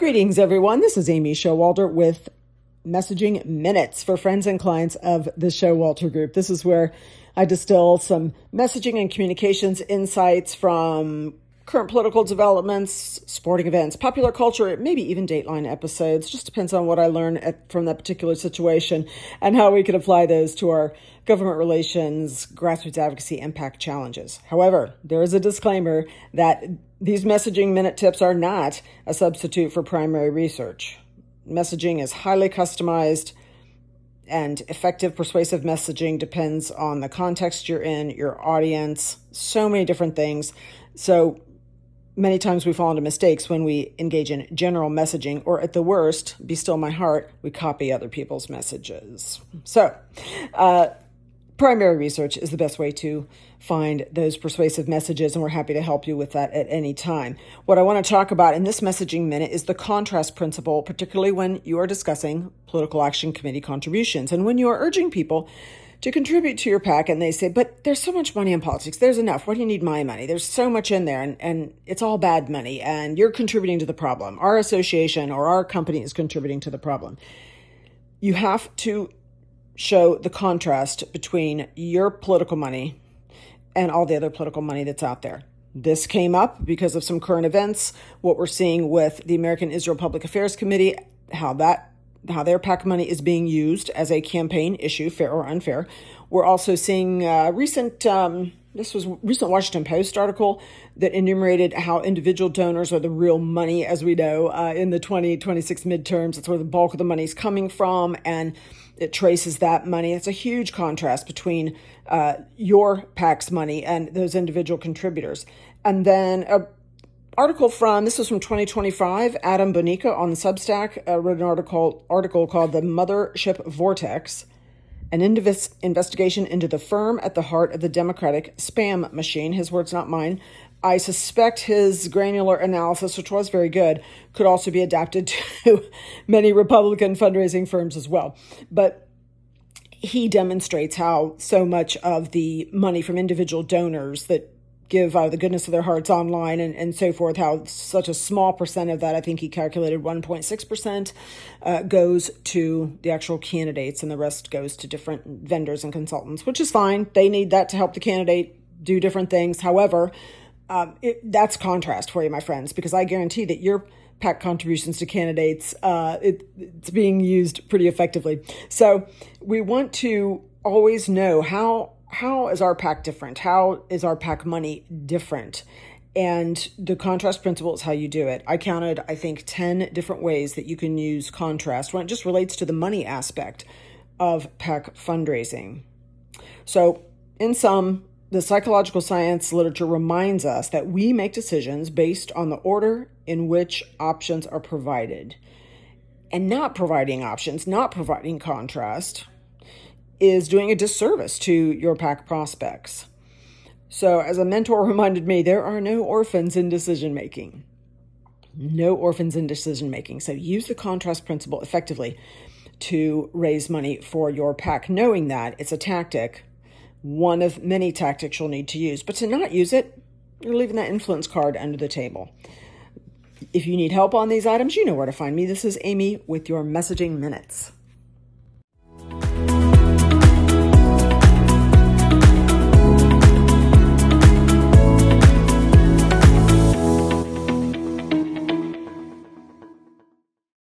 Greetings, everyone. This is Amy Showalter with Messaging Minutes for friends and clients of the Showalter Group. This is where I distill some messaging and communications insights from current political developments, sporting events, popular culture, maybe even Dateline episodes. Just depends on what I learn from that particular situation and how we can apply those to our government relations, grassroots advocacy, impact challenges. However, there is a disclaimer that these messaging minute tips are not a substitute for primary research. Messaging is highly customized, and effective persuasive messaging depends on the context you're in, your audience, so many different things. So many times we fall into mistakes when we engage in general messaging, or at the worst, be still my heart, we copy other people's messages. So, primary research is the best way to find those persuasive messages, and we're happy to help you with that at any time. What I want to talk about in this messaging minute is the contrast principle, particularly when you are discussing political action committee contributions and when you are urging people to contribute to your PAC and they say, but there's so much money in politics, there's enough, why do you need my money? There's so much in there and it's all bad money and you're contributing to the problem. Our association or our company is contributing to the problem. You have to show the contrast between your political money and all the other political money that's out there. This came up because of some current events, what we're seeing with the American Israel Public Affairs Committee, how their PAC money is being used as a campaign issue, fair or unfair. We're also seeing recent Washington Post article that enumerated how individual donors are the real money, as we know, in the 2026 midterms. That's where the bulk of the money is coming from, and it traces that money. It's a huge contrast between your PAC's money and those individual contributors. And then this was from 2025, Adam Bonica on the Substack wrote an article called The Mothership Vortex, an investigation into the firm at the heart of the Democratic spam machine. His words, not mine. I suspect his granular analysis, which was very good, could also be adapted to many Republican fundraising firms as well. But he demonstrates how so much of the money from individual donors that give out of the goodness of their hearts online and so forth, how such a small percent of that, I think he calculated 1.6%, goes to the actual candidates and the rest goes to different vendors and consultants, which is fine. They need that to help the candidate do different things. However, that's contrast for you, my friends, because I guarantee that your PAC contributions to candidates, it's being used pretty effectively. So we want to always know how is our PAC different? How is our PAC money different? And the contrast principle is how you do it. I counted, I think, 10 different ways that you can use contrast when it just relates to the money aspect of PAC fundraising. So in sum, the psychological science literature reminds us that we make decisions based on the order in which options are provided. And not providing options, not providing contrast, is doing a disservice to your PAC prospects. So as a mentor reminded me, there are no orphans in decision-making. No orphans in decision-making. So use the contrast principle effectively to raise money for your PAC, knowing that it's a tactic, one of many tactics you'll need to use. But to not use it, you're leaving that influence card under the table. If you need help on these items, you know where to find me. This is Amy with your Messaging Minutes.